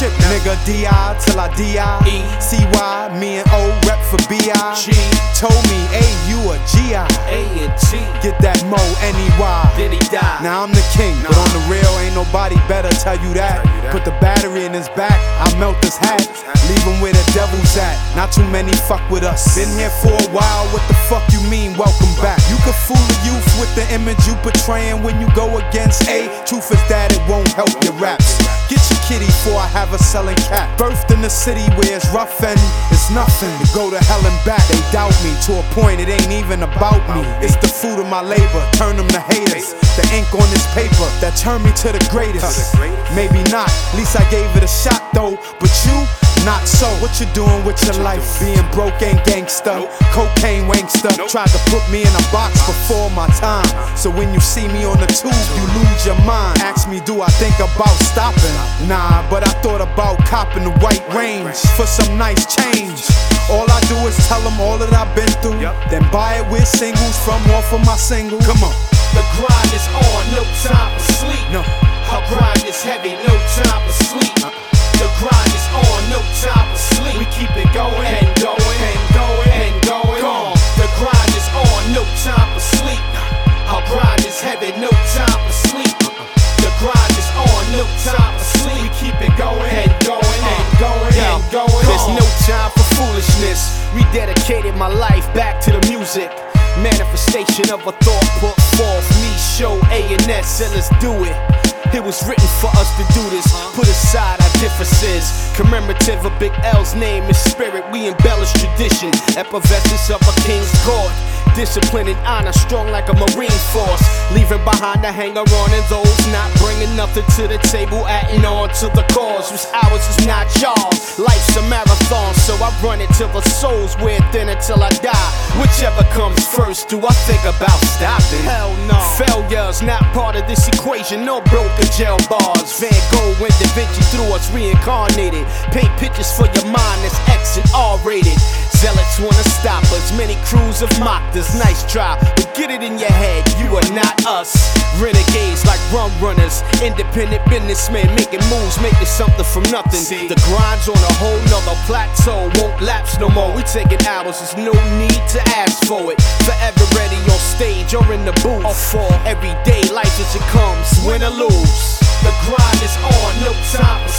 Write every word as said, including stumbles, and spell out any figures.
ship, nigga. D I till I D I E. C Y, me and O rep for B I G. Told me, hey, you a G I A and T. Get that mo N E Y. Then he died. Now I'm the king, nah. But on the real, ain't nobody better tell you that. Tell you that. Put the battery in his back, I melt his hat. Leave him where the devil's at. Not too many fuck with us. Been here for a while, what the fuck you mean? Welcome back. You can fool the youth with the image you portraying when you go against A. Truth is that it won't help your raps. Get your kitty before I have a selling cat. Birthed in the city where it's rough and it's nothing to go to hell and back. They doubt me to a point it ain't even about me. It's the fruit of my labor, turn them to haters. The ink on this paper that turned me to the greatest. Maybe not, at least I gave it a shot though. But you, not so. What you doing with your life? Being broke ain't gangsta. Cocaine wankster. Tried to put me in a box before my time. So when you see me on the tube, you lose your mind. Ask me, do I think about stopping? Nah, but I thought about copping the white range for some nice change. All I do is tell them all that I've been through, then buy it with singles from off of my single. Come on. The grind is on, no time for sleep. No. Our grind is heavy, no time for sleep. Uh. The grind is on, no time for sleep. We keep it going and going and going and going on. The grind is on, no time for sleep. Our grind is heavy, no time for sleep. The grind is on, no time for sleep. We keep it going and going and going and going. There's no time for foolishness. Rededicated my life back to the music. Manifestation of a thought put forth. Me, show A and S, and let's do it. It was written for us to do this. Put aside our differences. Commemorative of Big L's name and spirit. We embellish tradition. Effervescence of a king's court. Discipline and honor, strong like a marine force. Leaving behind the hanger on and those not bringing nothing to the table. Adding on to the cause. What's ours is not y'all's. Life's a marathon, so I run it till the soul's wear thin until I die. Whichever comes first, do I think about stopping? Hell no. Failure's not part of this equation. No broken jail bars. Van Gogh and Da Vinci through us reincarnated. Paint pictures for your mind that's X and R rated. Zealots wanna stop us, many crews have mocked us. Nice try, but get it in your head, you are not us. Renegades like rum runners, independent businessmen making moves, making something from nothing. See, the grind's on a whole nother plateau, won't lapse no more. We taking hours, there's no need to ask for it. Forever ready on stage or in the booth. Or for every day, life as it comes, win or lose. The grind is on, no time for